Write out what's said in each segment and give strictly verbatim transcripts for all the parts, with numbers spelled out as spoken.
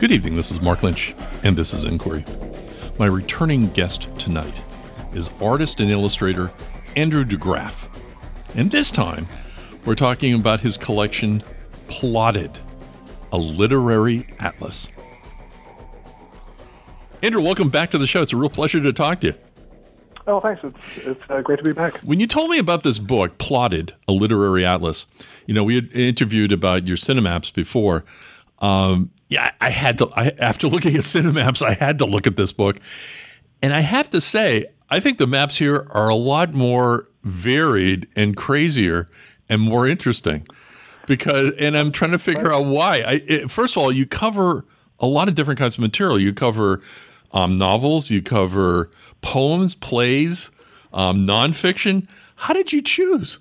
Good evening, this is Mark Lynch, and this is Inquiry. My returning guest tonight is artist and illustrator Andrew DeGraff. And this time, we're talking about his collection, Plotted, a literary atlas. Andrew, welcome back to the show. It's a real pleasure to talk to you. Oh, thanks. It's, it's uh, great to be back. When you told me about this book, Plotted, a literary atlas, you know, we had interviewed about your Cinemaps before. Um, yeah, I had to, I, after looking at Cinemaps, I had to look at this book. And I have to say, I think the maps here are a lot more varied and crazier and more interesting. Because, and I'm trying to figure out why. I, it, first of all, you cover a lot of different kinds of material. You cover um, novels, you cover poems, plays, um, nonfiction. How did you choose?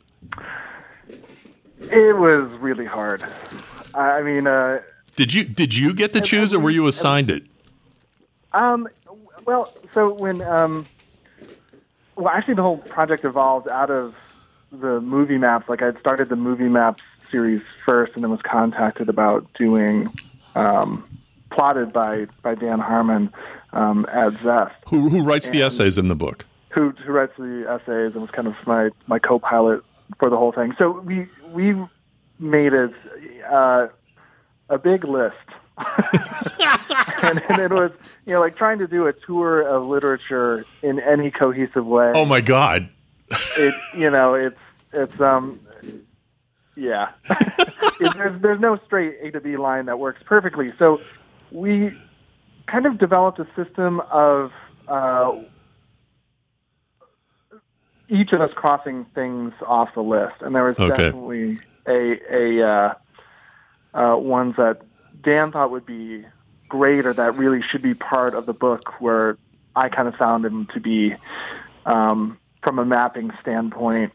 It was really hard. I mean, uh, did you did you get to choose, or were you assigned it? Um, well, so when um, well, actually, the whole project evolved out of the movie maps. Like, I had started the movie maps series first, and then was contacted about doing um, Plotted by by Dan Harmon um, at Zest. Who who writes the essays in the book? Who who writes the essays and was kind of my my co-pilot for the whole thing. So we we made it uh, a big list. and, and it was, you know, like trying to do a tour of literature in any cohesive way. Oh my God. It, you know, it's, it's, um, yeah, it, there's, there's no straight A to B line that works perfectly. So we kind of developed a system of, uh, each of us crossing things off the list. And there was okay. definitely a, a, uh, uh, ones that Dan thought would be great or that really should be part of the book, where I kind of found him to be, um, from a mapping standpoint,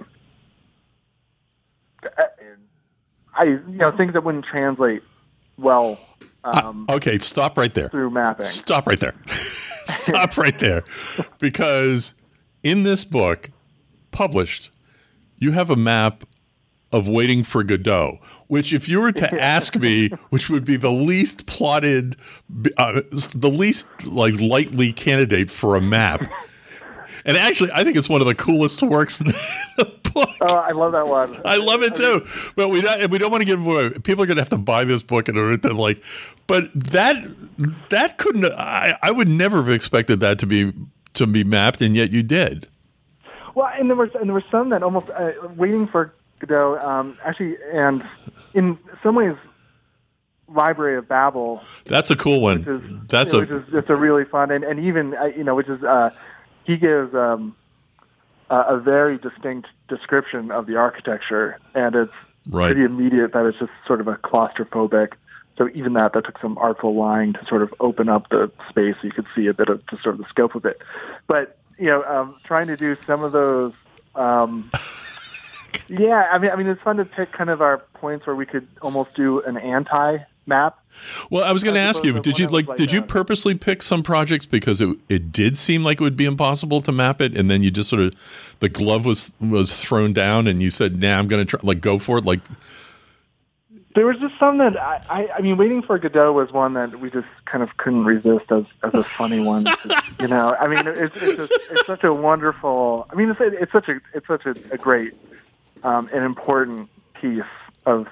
I, you know, things that wouldn't translate well. Um, uh, okay, stop right there. Through mapping. Stop right there. Stop right there. Because in this book, published, you have a map of Waiting for Godot, which, if you were to ask me, which would be the least plotted, uh, the least like likely candidate for a map. And actually, I think it's one of the coolest works in the book. Oh, I love that one. I love it too. But we don't, we don't want to give away. People are going to have to buy this book in order to like. But that that couldn't. I, I would never have expected that to be to be mapped, and yet you did. Well, and there was and there was some that almost uh, Waiting for Godot, um, actually, and in some ways, Library of Babel. That's a cool one. Which is, That's you know, a. Which is, it's a really fun, and, and even uh, you know, which is uh, he gives um, a, a very distinct description of the architecture, and it's right. pretty immediate that it's just sort of a claustrophobic. So even that, that took some artful lying to sort of open up the space so you could see a bit of the sort of the scope of it. But you know, um, trying to do some of those. Um, Yeah, I mean, I mean, it's fun to pick kind of our points where we could almost do an anti-map. Well, I was going to ask you, did you like, like did that. you purposely pick some projects because it it did seem like it would be impossible to map it, and then you just sort of the glove was was thrown down, and you said, "Nah, I'm going to try, like go for it." Like, there was just some that I, I, I mean, Waiting for Godot was one that we just kind of couldn't resist as as a funny one. You know, I mean, it's it's, just, it's such a wonderful. I mean, it's it's such a it's such a, a great. Um, an important piece of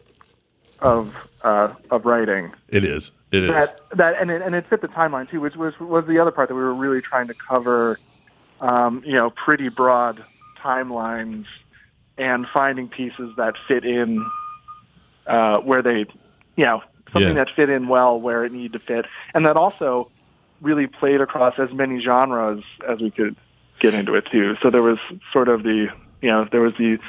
of uh, of writing. It is. It is that that and it, and it fit the timeline too, which was was the other part that we were really trying to cover. Um, you know, pretty broad timelines and finding pieces that fit in uh, where they, you know, something yeah. that fit in well where it needed to fit, and that also really played across as many genres as we could get into it too. So there was sort of the You know, there was the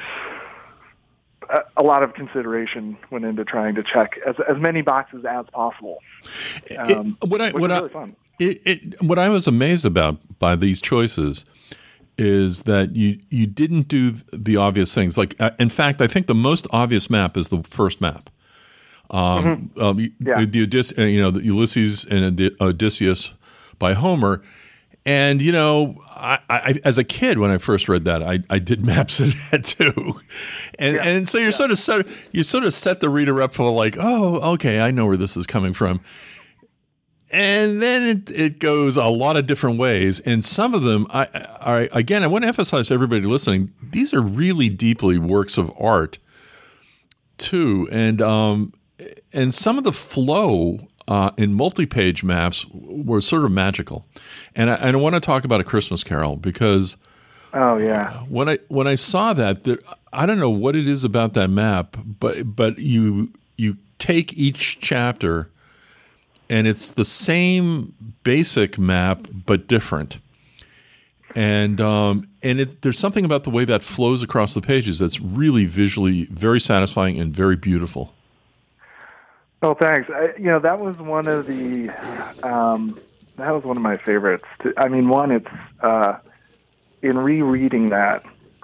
a, a lot of consideration went into trying to check as as many boxes as possible. Um, it, what I which what was I really fun. It, it, what I was amazed about by these choices is that you you didn't do the obvious things. Like, uh, in fact, I think the most obvious map is the first map. Um, mm-hmm. um, yeah. the, the you know, the Ulysses and Odysseus by Homer. And, you know, I, I, as a kid, when I first read that, I, I did maps of that too. And Yeah. and so you're Yeah. sort of set, you sort of set the reader up for like, oh, okay, I know where this is coming from. And then it, it goes a lot of different ways. And some of them, I, I again, I want to emphasize to everybody listening, these are really deeply works of art too. And, um, and some of the flow uh, in multi-page maps were sort of magical. And I, and I want to talk about A Christmas Carol because Oh yeah. when I when I saw that, there, I don't know what it is about that map, but but you you take each chapter, and it's the same basic map but different. And um, and it, there's something about the way that flows across the pages that's really visually very satisfying and very beautiful. Oh, thanks. I, you know, that was one of the um, that was one of my favorites. To, I mean, one, it's uh, in rereading that,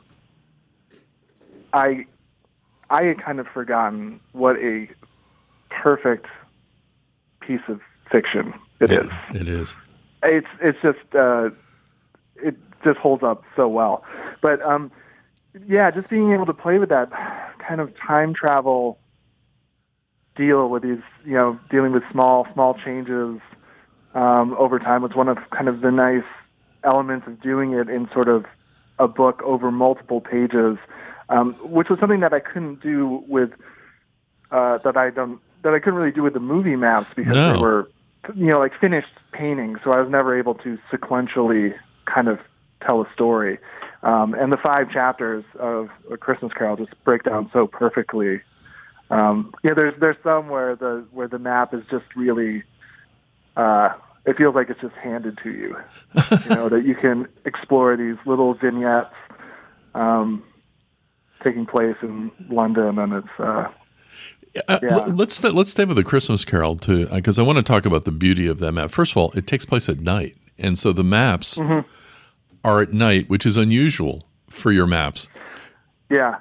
I I had kind of forgotten what a perfect piece of fiction it Yeah, is. It is. It's it's just uh, it just holds up so well. But um, yeah, just being able to play with that kind of time travel deal with these, you know, dealing with small small changes um, over time was one of kind of the nice elements of doing it in sort of a book over multiple pages, um, which was something that I couldn't do with uh, that I don't that I couldn't really do with the movie maps because No. they were, you know, like finished paintings, so I was never able to sequentially kind of tell a story. Um, and the five chapters of A Christmas Carol just break down so perfectly. Um, yeah, there's there's some where the where the map is just really, uh, it feels like it's just handed to you. You know, that you can explore these little vignettes um, taking place in London, and it's. Uh, Uh, Yeah. l- Let's st- let's stay with A Christmas Carol too, because I want to talk about the beauty of that map. First of all, it takes place at night, and so the maps Mm-hmm. are at night, which is unusual for your maps. Yeah,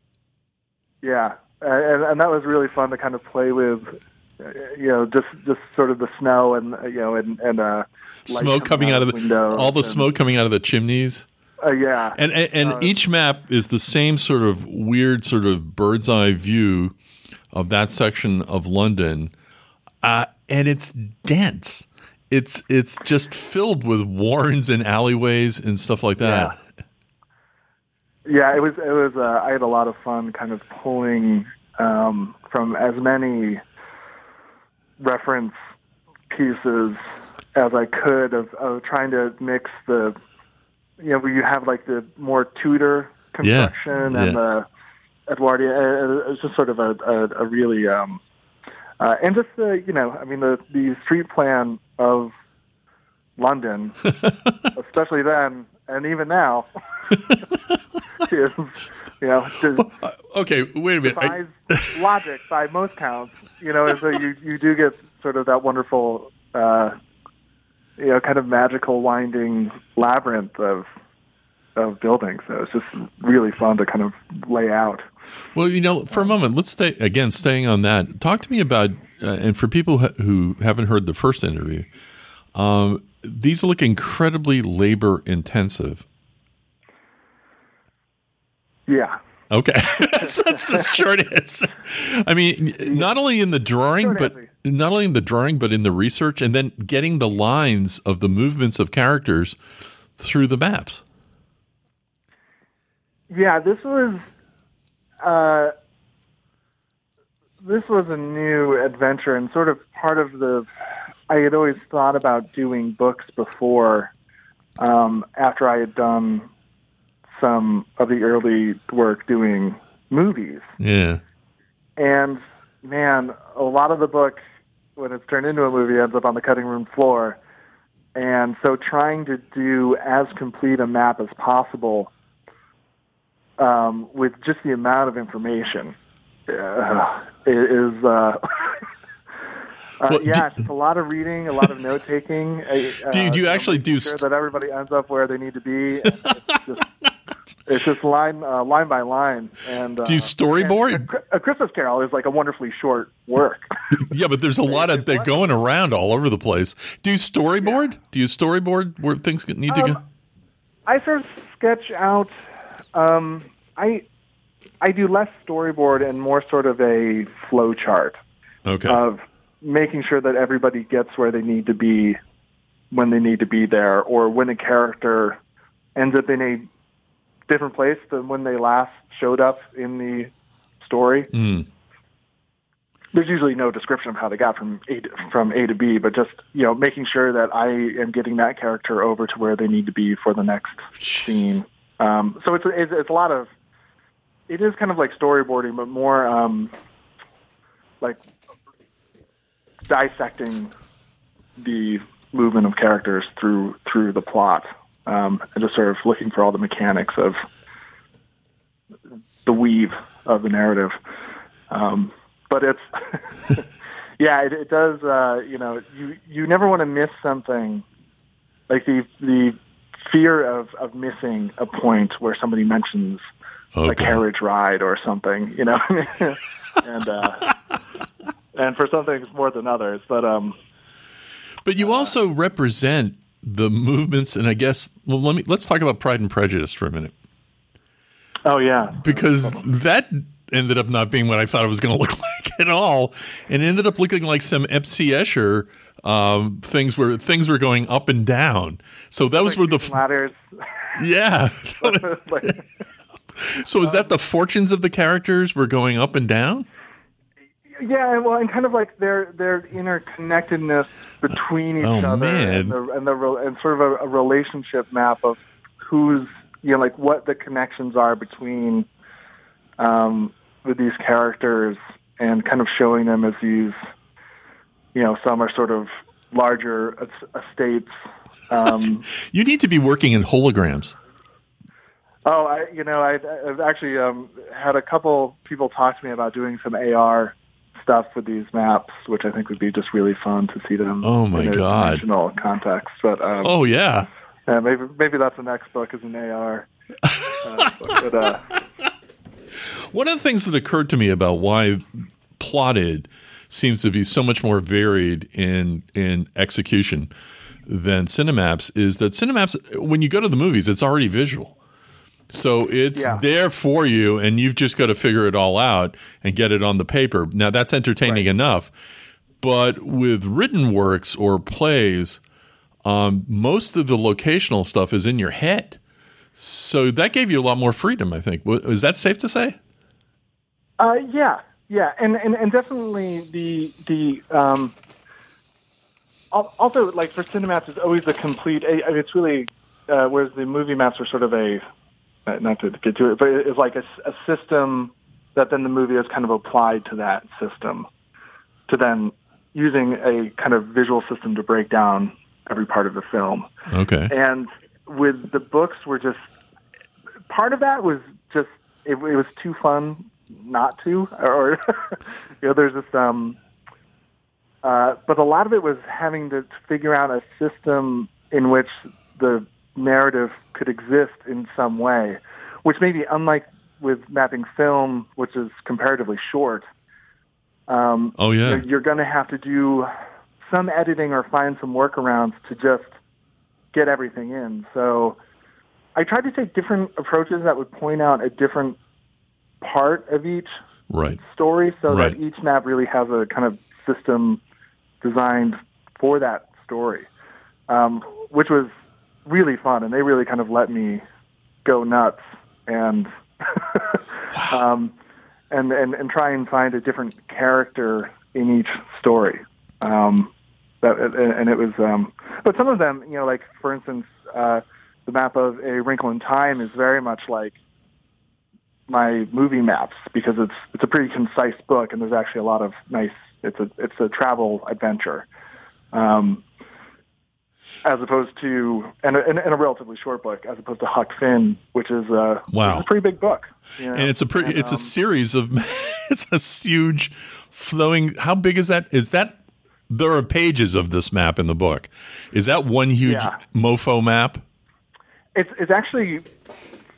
yeah, and, and that was really fun to kind of play with, uh, you know, just just sort of the snow and uh, you know and and uh, light Smoke coming out of the windows all the and, smoke coming out of the chimneys, Uh, yeah, and and, and Uh, each map is the same sort of weird sort of bird's eye view of that section of London, uh, and it's dense. It's it's just filled with warrens and alleyways and stuff like that. yeah. It was it was. Uh, I had a lot of fun kind of pulling um, from as many reference pieces as I could of, of trying to mix the, you know, where you have like the more Tudor Yeah, construction yeah. and the Edwardian. uh, It's just sort of a, a, a really, um, uh, and just the, you know, I mean, the, the street plan of London, especially then and even now, is, you know, just Uh, okay, wait a minute. I- defies logic by most counts. You know, and so you, you do get sort of that wonderful, uh, you know, kind of magical winding labyrinth of of buildings. So it's just really fun to kind of lay out. Well, you know, for a moment, let's stay again. Staying on that, talk to me about, uh, and for people who- who haven't heard the first interview, um, these look incredibly labor intensive. Yeah. Okay, that's, that's the short answer. I mean, not only in the drawing, Short but answer. not only in the drawing, but in the research, and then getting the lines of the movements of characters through the maps. Yeah, this was uh, this was a new adventure and sort of part of the. I had always thought about doing books before, um, after I had done some of the early work doing movies. Yeah, And man, a lot of the book, when it's turned into a movie, ends up on the cutting room floor. And so trying to do as complete a map as possible um, with just the amount of information uh, is, uh, uh, Well, yeah, do- it's just a lot of reading, a lot of note taking. Uh, Do you- do you know, actually making do sure st- that everybody ends up where they need to be? And it's just, It's just line uh, line by line. And uh, do you storyboard? A, a Christmas Carol is like a wonderfully short work. Yeah, but there's a lot of they're going around all over the place. Do you storyboard? Yeah. Do you storyboard where things need to um, go? I sort of sketch out. Um, I I do less storyboard and more sort of a flow chart. Okay. Of making sure that everybody gets where they need to be when they need to be there, or when a character ends up in a different place than when they last showed up in the story. Mm. There's usually no description of how they got from A to, from A to B, but just, you know, making sure that I am getting that character over to where they need to be for the next Jeez. scene. Um, so it's, it's it's a lot of, it is kind of like storyboarding, but more um, like dissecting the movement of characters through through the plot, um, and just sort of looking for all the mechanics of the weave of the narrative. Um, but it's yeah, it, it does. Uh, you know, you you never want to miss something, like the the fear of, of missing a point where somebody mentions okay. a carriage ride or something. You know, and uh, and for some things more than others, but um. But you also represent the movements, and I guess well, let me let's talk about Pride and Prejudice for a minute. Oh yeah, because that ended up not being what I thought it was going to look like at all, and it ended up looking like some M C Escher um, things where things were going up and down. So that was like where the ladders. Yeah. So is that the fortunes of the characters were going up and down? Yeah, well, and kind of like their their interconnectedness between each oh, other, man. and the, and, the, and sort of a, a relationship map of who's, you know, like what the connections are between um, with these characters, and kind of showing them as these, you know, some are sort of larger estates. Um, you need to be working in holograms. Oh, I, you know, I, I've actually um, had a couple people talk to me about doing some A R stuff with these maps, which I think would be just really fun to see them. Oh my in a god! dimensional context, but um, oh yeah, yeah, maybe maybe that's the next book is an A R. uh, but, uh, One of the things that occurred to me about why Plotted seems to be so much more varied in in execution than Cinemaps is that Cinemaps, when you go to the movies, it's already visual. So it's yeah. there for you, and you've just got to figure it all out and get it on the paper. Now, that's entertaining right. enough. But with written works or plays, um, most of the locational stuff is in your head. So that gave you a lot more freedom, I think. Is that safe to say? Uh, yeah, yeah. And, and, and definitely the... the um, also, like, for Cinemaps, it's always a complete... I mean, it's really... Uh, whereas the movie maps are sort of a... Not to get to it, but it's like a, a system that then the movie is kind of applied to that system, to then using a kind of visual system to break down every part of the film. Okay. And with the books, were just part of that was just it, it was too fun not to, or you know, there's this. Um, uh, but a lot of it was having to figure out a system in which the narrative could exist in some way, which maybe unlike with mapping film, which is comparatively short. Um, oh yeah, you're, you're going to have to do some editing or find some workarounds to just get everything in. So I tried to take different approaches that would point out a different part of each right. story, so right. that each map really has a kind of system designed for that story, um, which was really fun, and they really kind of let me go nuts and um, and, and and try and find a different character in each story. Um, that and it was, um, but some of them, you know, like for instance, uh, the map of A Wrinkle in Time is very much like my movie maps because it's it's a pretty concise book, and there's actually a lot of nice. It's a it's a travel adventure. Um, as opposed to, and a, and a relatively short book, as opposed to Huck Finn, which is a, wow. a pretty big book. You know? And it's a pretty, and, it's um, a series of, it's a huge flowing, how big is that? Is that, there are pages of this map in the book. Is that one huge yeah. mofo map? It's it's actually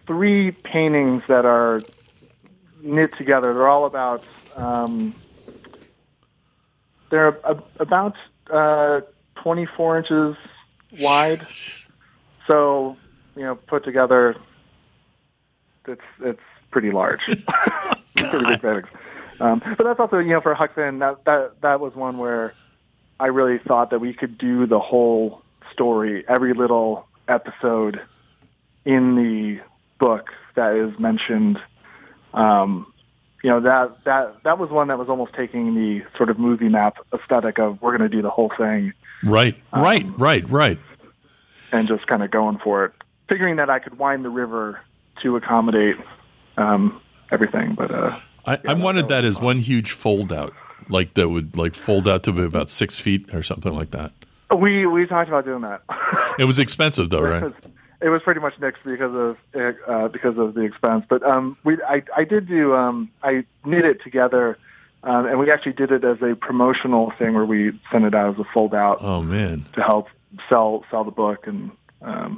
three paintings that are knit together. They're all about um, they're a, about uh, twenty-four inches wide. So, you know, put together, it's it's pretty large. Pretty big paintings. Um, but that's also, you know, for Huck Finn, that, that that was one where I really thought that we could do the whole story, every little episode in the book that is mentioned. Um, you know, that, that that was one that was almost taking the sort of movie map aesthetic of we're going to do the whole thing. Right, um, right, right, right. And just kind of going for it, figuring that I could wind the river to accommodate um, everything. But uh, I, yeah, I wanted that, that as fun. one huge fold out, like that would like fold out to be about six feet or something like that. We we talked about doing that. It was expensive though, right? It was, it was pretty much nixed because of uh, because of the expense. But um, we I I did do um, I knit it together, um, and we actually did it as a promotional thing where we sent it out as a fold out. Oh man, to help sell sell the book and. Um,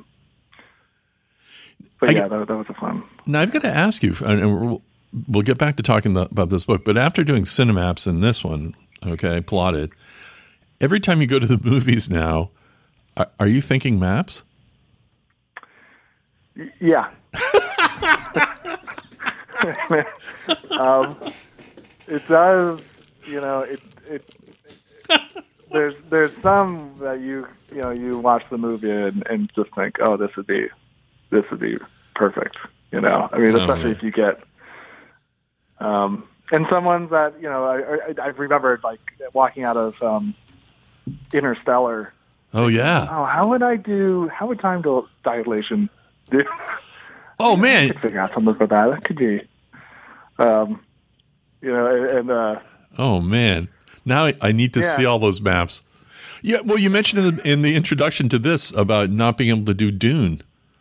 but I yeah, get, that, that was a fun. Now I've got to ask you, and we'll, we'll get back to talking the, about this book. But after doing Cinemaps in this one, okay, plotted. Every time you go to the movies now, are, are you thinking maps? Y- yeah. um, it does. You know, it it. There's there's some that you you know you watch the movie and, and just think, oh, this would be this would be perfect. You know, I mean, especially oh, if you get um, and some ones that you know I, I, I remembered like walking out of um, Interstellar. Oh yeah. Oh, how would I do? How would time dil- dilation do? Oh man, I could figure out something for that. That could be, um, you know, and uh, oh man. Now I, I need to yeah. see all those maps. Yeah, well, you mentioned in the, in the introduction to this about not being able to do Dune.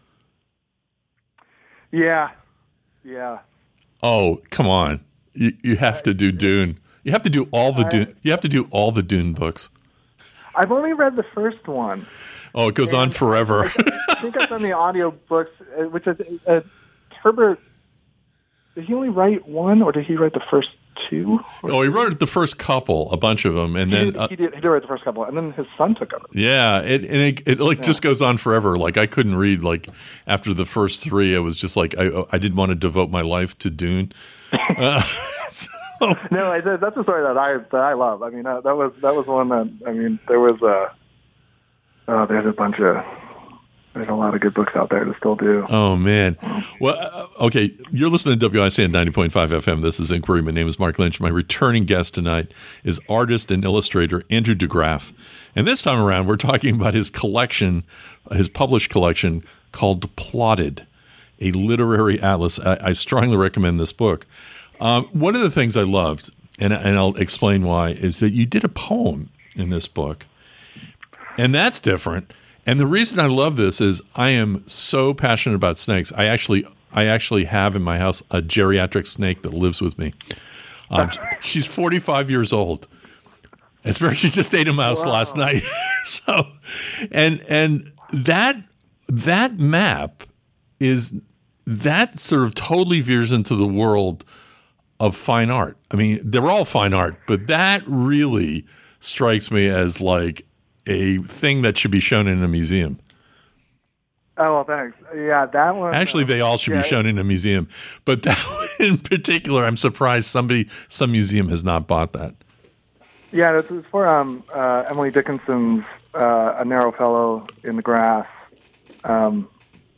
Yeah, yeah. Oh, come on! You you have to do Dune. You have to do all the I, Dune. You have to do all the Dune books. I've only read the first one. Oh, it goes on forever. I think, I think I've done the audio books, which is uh, Herbert. Did he only write one, or did he write the first two? Oh, he wrote the first couple, a bunch of them, and he then did, uh, he did. He did write the first couple, and then his son took over. yeah, it and it, it like Yeah. just goes on forever. Like I couldn't read like after the first three. I was just like I I didn't want to devote my life to Dune. Uh, so, No, I did. That's a story that I that I love. I mean, that, that was that was one that I mean there was a uh, there's a bunch of there's a lot of good books out there to still do. Oh man, well, uh, okay. You're listening to W I C N ninety point five F M. This is Inquiry. My name is Mark Lynch. My returning guest tonight is artist and illustrator Andrew DeGraff, and this time around we're talking about his collection, his published collection called Plotted, a literary atlas. I, I strongly recommend this book. Um, one of the things I loved, and, and I'll explain why, is that you did a poem in this book, and that's different. And the reason I love this is I am so passionate about snakes. I actually, I actually have in my house a geriatric snake that lives with me. Um, she's forty-five years old. It's very, she just ate a mouse Wow. last night. so, and and that that map is that sort of totally veers into the world of fine art. I mean, they're all fine art, but that really strikes me as like a thing that should be shown in a museum. Oh, well, thanks. Yeah, that one. Actually, uh, they all should yeah, be shown in a museum, but that one in particular, I'm surprised somebody, some museum has not bought that. Yeah, this is for um, uh, Emily Dickinson's uh, A Narrow Fellow in the Grass. Um,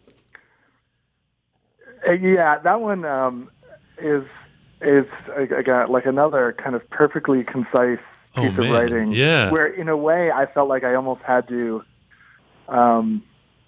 uh, yeah, that one um, is is again like another kind of perfectly concise Oh, piece of man. writing. Yeah. Where in a way I felt like I almost had to, um,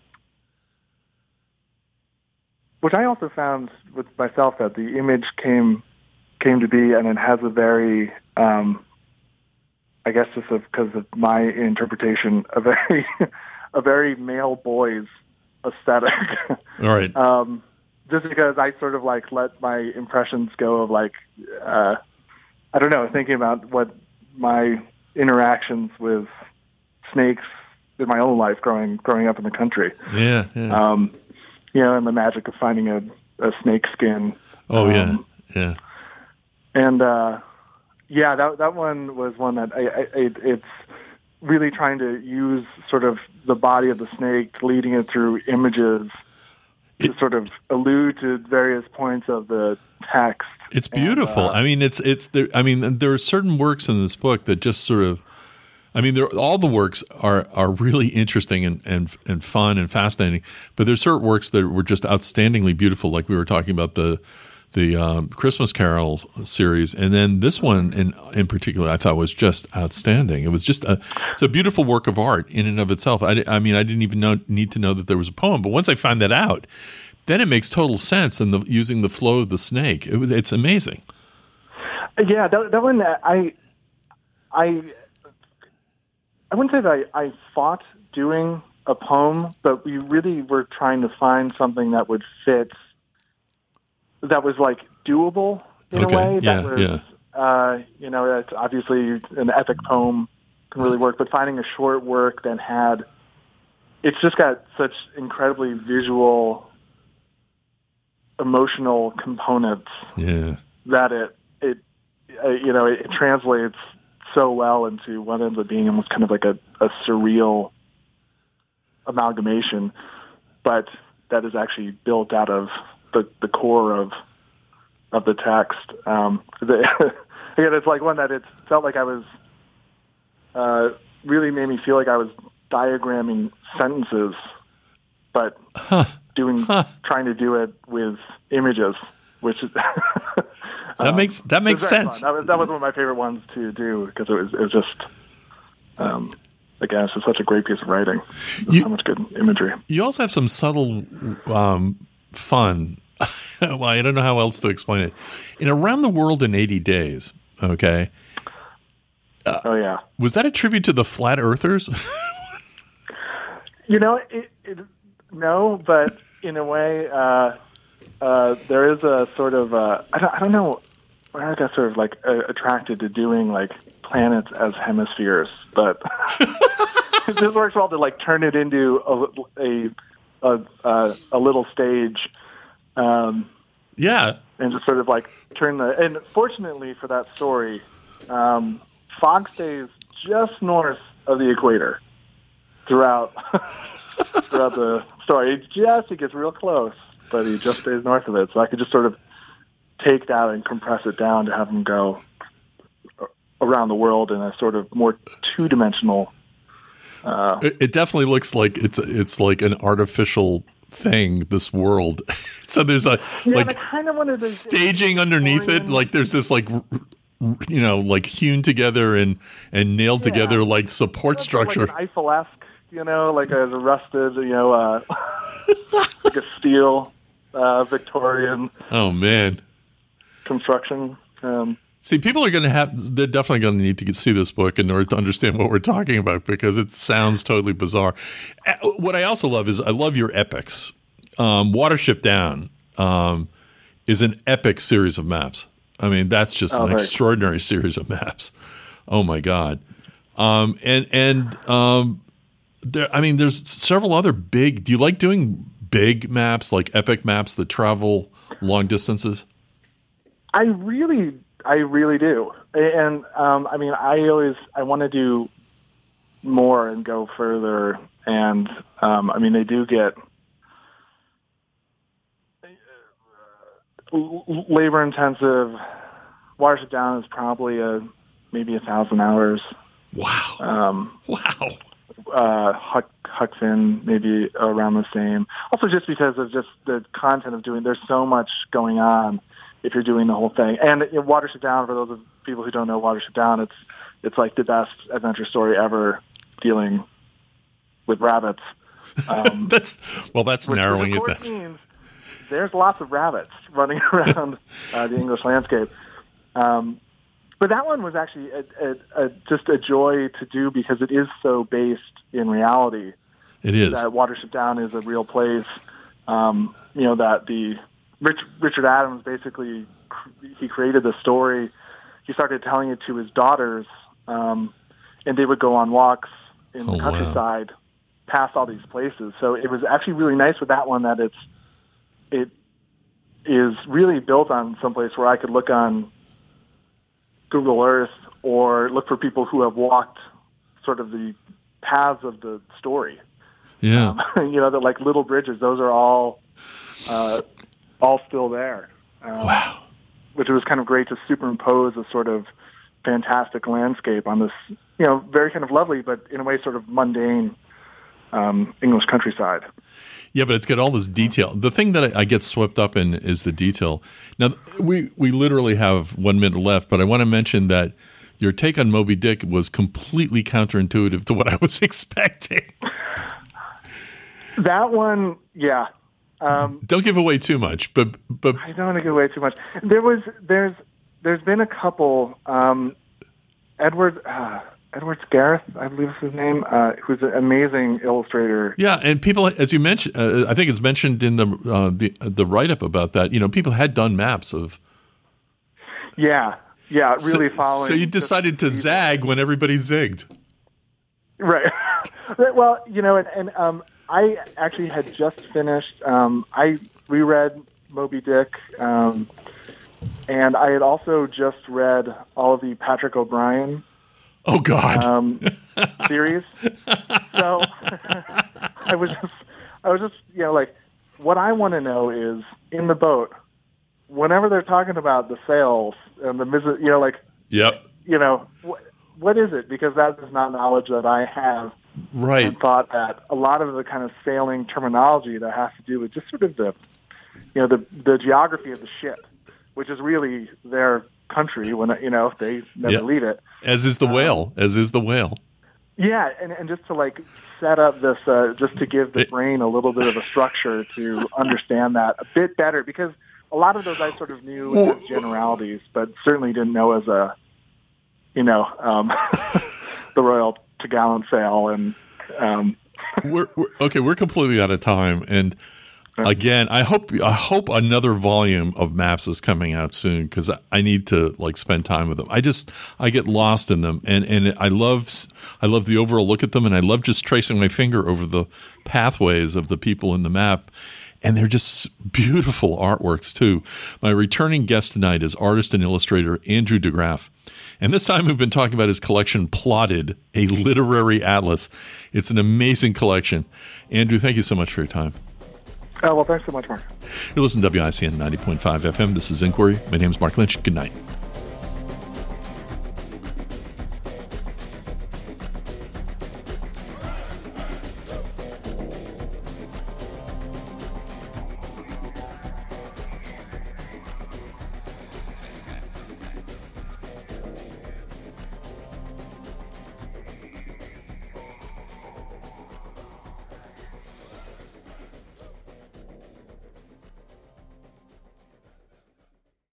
which I also found with myself that the image came came to be, and it has a very, um, I guess just because of my interpretation, a very a very male boys aesthetic. All right. um, just because I sort of like let my impressions go of like, uh, I don't know, thinking about what my interactions with snakes in my own life growing growing up in the country. Yeah. yeah. Um, you know, and the magic of finding a, a snake skin. Oh um, yeah, yeah. And uh, yeah, that that one was one that I, I, it, it's really trying to use sort of the body of the snake, leading it through images It, to sort of allude to various points of the text. It's beautiful. And, uh, I mean, it's it's there. I mean, there are certain works in this book that just sort of. I mean, all the works are, are really interesting and, and and fun and fascinating. But there's certain works that were just outstandingly beautiful, like we were talking about the the um, Christmas Carols series, and then this one in in particular, I thought was just outstanding. It was just a it's a beautiful work of art in and of itself. I, I mean, I didn't even know, need to know that there was a poem, but once I found that out, then it makes total sense. And using the flow of the snake, it was it's amazing. Yeah, that, that one I I. I wouldn't say that I, I fought doing a poem, but we really were trying to find something that would fit, that was like doable in okay. a way. Yeah, that was, yeah. uh, you know, it's obviously an epic poem can really work, but finding a short work that had, it's just got such incredibly visual, emotional components Yeah. that it, it, uh, you know, it, it translates so well into what ends up being almost kind of like a, a surreal amalgamation, but that is actually built out of the, the core of of the text. Um, the, again, it's like one that it felt like I was uh, really made me feel like I was diagramming sentences, but Huh. doing Huh. trying to do it with images, which is That um, makes that makes it was very sense. fun. That was that was one of my favorite ones to do because it was it was just um, again it's just such a great piece of writing. There's You- so much good imagery. You also have some subtle um, fun. Well, I don't know how else to explain it. In Around the World in eighty days, okay, Oh yeah, was that a tribute to the Flat Earthers? you know it, it, no, but in a way uh, uh, there is a sort of uh, I don't I don't know. I got sort of like uh, attracted to doing like planets as hemispheres, but this works well to like turn it into a a a, a, a little stage, um, Yeah. and just sort of like turn the. And fortunately for that story, um, Fogg stays just north of the equator throughout throughout the story. It just he gets real close, but he just stays north of it. So I could just sort of take that and compress it down to have him go around the world in a sort of more two-dimensional. Uh, It, it definitely looks like it's it's like an artificial thing. This world. So there's a yeah, like and I kind of wanted to staging underneath it. Victorian- Like there's this like r- r- you know like hewn together and and nailed Yeah. together like support That's sort of structure. like an Eiffel-esque, you know, like a rusted, you know, uh, like a steel uh, Victorian Oh man. construction. Um, See, people are going to have, they're definitely going to need to get, see this book in order to understand what we're talking about because it sounds totally bizarre. Uh, What I also love is I love your epics. Um, Watership Down um, is an epic series of maps. I mean, that's just Oh, an very extraordinary series of maps. Oh my God. Um, and, and, um, there, I mean, there's several other big, do you like doing big maps, like epic maps that travel long distances? I really, I really do. And um, I mean, I always, I want to do more and go further. And um, I mean, they do get labor intensive. Watership Down is probably a maybe a thousand hours. Wow. Um, Wow. uh, Huck, Huck Finn maybe around the same. Also, just because of just the content of doing, there's so much going on if you're doing the whole thing. And you know, Watership Down, for those of people who don't know Watership Down, it's it's like the best adventure story ever dealing with rabbits. Um, That's well. That's which, narrowing which it of course down. means there's lots of rabbits running around uh, the English landscape. Um, but that one was actually a, a, a, just a joy to do because it is so based in reality. It is. That Watership Down is a real place. Um, you know, that the Rich, Richard Adams basically, he created the story. He started telling it to his daughters, um, and they would go on walks in Oh, the wow. countryside past all these places. So it was actually really nice with that one that it's it is really built on someplace where I could look on Google Earth or look for people who have walked sort of the paths of the story. Yeah. Um, you know, that like little bridges, those are all uh, all still there. Um, Wow. Which was kind of great to superimpose a sort of fantastic landscape on this, you know, very kind of lovely, but in a way sort of mundane um, English countryside. Yeah, but it's got all this detail. The thing that I, I get swept up in is the detail. Now, we, we literally have one minute left, but I want to mention that your take on Moby Dick was completely counterintuitive to what I was expecting. That one, yeah. Um, Don't give away too much, but but I don't want to give away too much. There was, there's, there's been a couple. Um, Edward, uh, Edward Gareth, I believe is his name, uh, who's an amazing illustrator. yeah, and people, as you mentioned, uh, I think it's mentioned in the uh, the the write up about that. You know, people had done maps of. Yeah, yeah, really so, following. So you decided to zag when everybody zigged. Right. Well, you know, and, and um, I actually had just finished. Um, I reread Moby Dick, um, and I had also just read all of the Patrick O'Brian Oh God. um, series. So I was just, I was just, you know, like, what I want to know is in the boat, whenever they're talking about the sails and the, you know, like, Yep. you know, wh- what is it? Because that is not knowledge that I have. Right. And thought that a lot of the kind of sailing terminology that has to do with just sort of the, you know, the the geography of the ship, which is really their country when, you know, they never Yep. leave it. As is the Um, whale. As is the whale. Yeah, and, and just to like set up this, uh, just to give the It- brain a little bit of a structure to understand that a bit better, because a lot of those I sort of knew as generalities, but certainly didn't know as a, you know, um, the Royal To'Gallant sail and. Um, we're, we're okay. We're completely out of time, and again, I hope I hope another volume of maps is coming out soon because I, I need to like spend time with them. I just I get lost in them, and and I love I love the overall look at them, and I love just tracing my finger over the pathways of the people in the map. And they're just beautiful artworks, too. My returning guest tonight is artist and illustrator Andrew DeGraff. And this time we've been talking about his collection, Plotted, a literary atlas. It's an amazing collection. Andrew, thank you so much for your time. oh, well, thanks so much, Mark. You're listening to W I C N ninety point five F M. This is Inquiry. My name is Mark Lynch. Good night.